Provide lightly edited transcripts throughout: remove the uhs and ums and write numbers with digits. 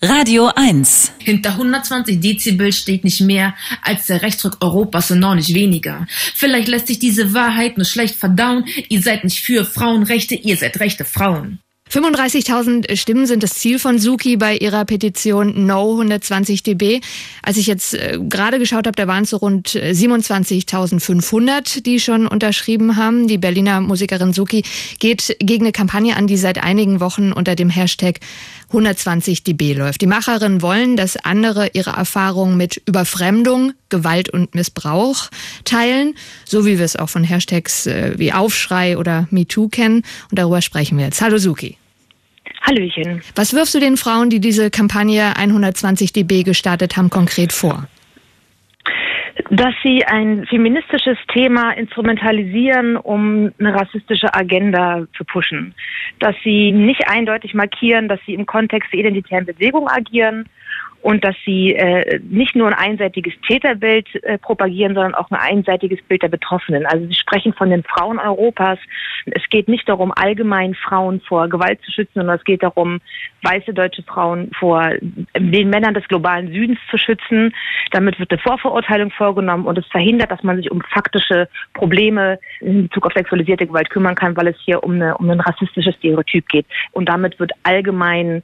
Radio 1. Hinter 120 Dezibel steht nicht mehr als der Rechtsruck Europas und noch nicht weniger. Vielleicht lässt sich diese Wahrheit nur schlecht verdauen. Ihr seid nicht für Frauenrechte, ihr seid rechte Frauen. 35.000 Stimmen sind das Ziel von Suki bei ihrer Petition No 120 dB. Als ich jetzt gerade geschaut habe, da waren es so rund 27.500, die schon unterschrieben haben. Die Berliner Musikerin Suki geht gegen eine Kampagne an, die seit einigen Wochen unter dem Hashtag 120 dB läuft. Die Macherinnen wollen, dass andere ihre Erfahrungen mit Überfremdung, Gewalt und Missbrauch teilen, so wie wir es auch von Hashtags wie Aufschrei oder MeToo kennen. Und darüber sprechen wir jetzt. Hallo Suki. Hallöchen. Was wirfst du den Frauen, die diese Kampagne 120 dB gestartet haben, konkret vor? Dass sie ein feministisches Thema instrumentalisieren, um eine rassistische Agenda zu pushen. Dass sie nicht eindeutig markieren, dass sie im Kontext der identitären Bewegung agieren und dass sie nicht nur ein einseitiges Täterbild propagieren, sondern auch ein einseitiges Bild der Betroffenen. Also sie sprechen von den Frauen Europas. Es geht nicht darum, allgemein Frauen vor Gewalt zu schützen, sondern es geht darum, weiße deutsche Frauen vor den Männern des globalen Südens zu schützen. Damit wird eine Vorverurteilung vorgenommen und es verhindert, dass man sich um faktische Probleme in Bezug auf sexualisierte Gewalt kümmern kann, weil es hier um ein rassistisches Stereotyp geht. Und damit wird allgemein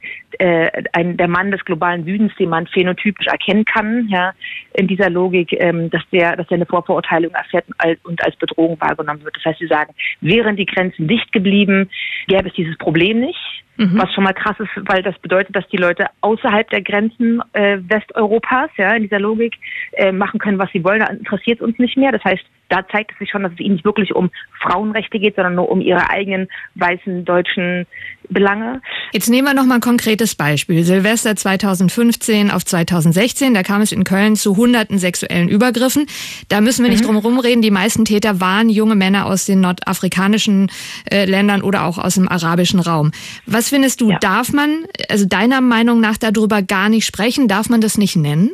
der Mann des globalen Südens, den man phänotypisch erkennen kann, ja, in dieser Logik, dass der eine Vorverurteilung erfährt und als Bedrohung wahrgenommen wird. Das heißt, sie sagen, wären die Grenzen dicht geblieben, gäbe es dieses Problem nicht. Was schon mal krass ist, weil das bedeutet, dass die Leute außerhalb der Grenzen Westeuropas, ja, in dieser Logik, machen können, was sie wollen. Da interessiert es uns nicht mehr. Das heißt, da zeigt es sich schon, dass es ihnen nicht wirklich um Frauenrechte geht, sondern nur um ihre eigenen weißen deutschen Belange. Jetzt nehmen wir noch mal ein konkretes Beispiel. Silvester 2015 auf 2016, da kam es in Köln zu hunderten sexuellen Übergriffen. Da müssen wir nicht drum rumreden. Die meisten Täter waren junge Männer aus den nordafrikanischen Ländern oder auch aus dem arabischen Raum. Was findest du, darf man, also deiner Meinung nach, darüber gar nicht sprechen? Darf man das nicht nennen?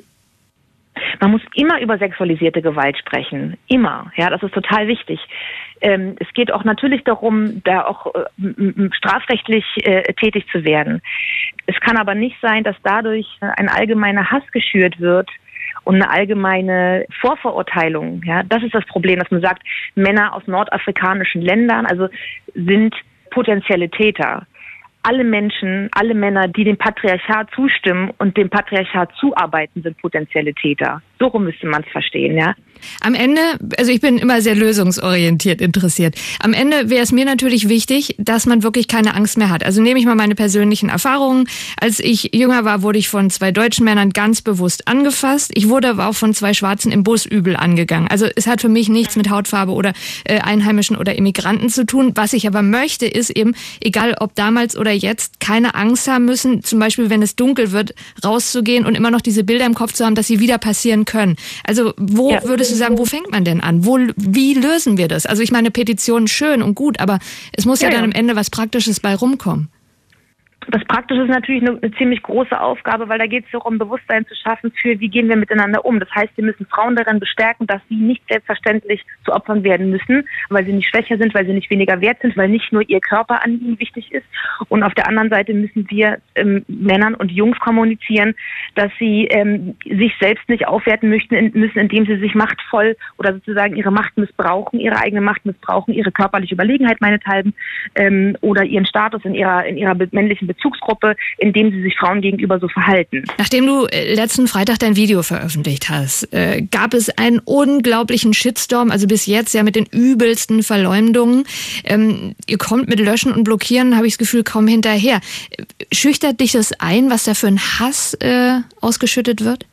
Man muss immer über sexualisierte Gewalt sprechen. Immer. Ja, das ist total wichtig. Es geht auch natürlich darum, da auch strafrechtlich tätig zu werden. Es kann aber nicht sein, dass dadurch ein allgemeiner Hass geschürt wird und eine allgemeine Vorverurteilung. Ja, das ist das Problem, dass man sagt, Männer aus nordafrikanischen Ländern, also sind potenzielle Täter. Alle Menschen, alle Männer, die dem Patriarchat zustimmen und dem Patriarchat zuarbeiten, sind potenzielle Täter. So rum müsste man es verstehen, ja. Am Ende, also ich bin immer sehr lösungsorientiert interessiert. Am Ende wäre es mir natürlich wichtig, dass man wirklich keine Angst mehr hat. Also nehme ich mal meine persönlichen Erfahrungen. Als ich jünger war, wurde ich von 2 deutschen Männern ganz bewusst angefasst. Ich wurde aber auch von 2 Schwarzen im Bus übel angegangen. Also es hat für mich nichts mit Hautfarbe oder Einheimischen oder Immigranten zu tun. Was ich aber möchte, ist eben, egal ob damals oder jetzt, keine Angst haben müssen, zum Beispiel, wenn es dunkel wird, rauszugehen und immer noch diese Bilder im Kopf zu haben, dass sie wieder passieren können. Also wo würdest du sagen, wo fängt man denn an? Wie lösen wir das? Also ich meine, Petitionen schön und gut, aber es muss ja dann am Ende was Praktisches bei rumkommen. Das Praktische ist natürlich eine ziemlich große Aufgabe, weil da geht es darum, Bewusstsein zu schaffen für, wie gehen wir miteinander um. Das heißt, wir müssen Frauen darin bestärken, dass sie nicht selbstverständlich zu Opfern werden müssen, weil sie nicht schwächer sind, weil sie nicht weniger wert sind, weil nicht nur ihr Körper an ihnen wichtig ist. Und auf der anderen Seite müssen wir Männern und Jungs kommunizieren, dass sie sich selbst nicht aufwerten müssen, indem sie sich machtvoll oder sozusagen ihre Macht missbrauchen, ihre eigene Macht missbrauchen, ihre körperliche Überlegenheit meinethalben oder ihren Status in ihrer männlichen Bezugsgruppe, in dem sie sich Frauen gegenüber so verhalten. Nachdem du letzten Freitag dein Video veröffentlicht hast, gab es einen unglaublichen Shitstorm, also bis jetzt ja mit den übelsten Verleumdungen. Ihr kommt mit Löschen und Blockieren, habe ich das Gefühl, kaum hinterher. Schüchtert dich das ein, was da für ein Hass ausgeschüttet wird?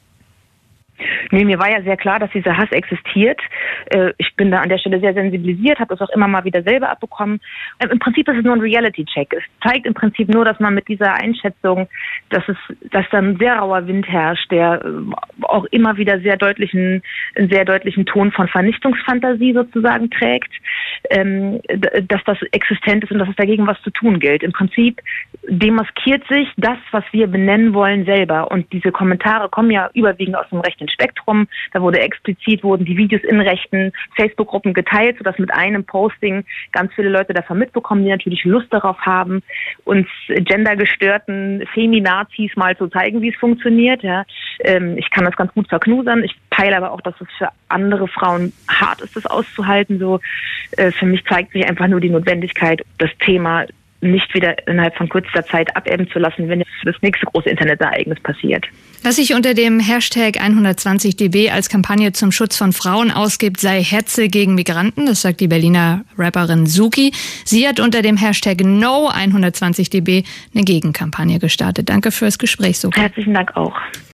Nee, mir war ja sehr klar, dass dieser Hass existiert. Ich bin da an der Stelle sehr sensibilisiert, habe das auch immer mal wieder selber abbekommen. Im Prinzip ist es nur ein Reality-Check. Es zeigt im Prinzip nur, dass man mit dieser Einschätzung, dass da ein sehr rauer Wind herrscht, der auch immer wieder einen sehr deutlichen Ton von Vernichtungsfantasie sozusagen trägt, dass das existent ist und dass es dagegen was zu tun gilt. Im Prinzip demaskiert sich das, was wir benennen wollen, selber. Und diese Kommentare kommen ja überwiegend aus dem rechten Spektrum. Da wurden die Videos in rechten Facebook-Gruppen geteilt, sodass mit einem Posting ganz viele Leute davon mitbekommen, die natürlich Lust darauf haben, uns gendergestörten Feminazis mal zu zeigen, wie es funktioniert. Ja. Ich kann das ganz gut verknusern. Ich peile aber auch, dass es für andere Frauen hart ist, das auszuhalten. So, für mich zeigt sich einfach nur die Notwendigkeit, das Thema nicht wieder innerhalb von kürzester Zeit abebben zu lassen, wenn das nächste große Internetereignis passiert. Was sich unter dem Hashtag 120dB als Kampagne zum Schutz von Frauen ausgibt, sei Hetze gegen Migranten. Das sagt die Berliner Rapperin Suki. Sie hat unter dem Hashtag No120dB eine Gegenkampagne gestartet. Danke fürs Gespräch, Suki. Herzlichen Dank auch.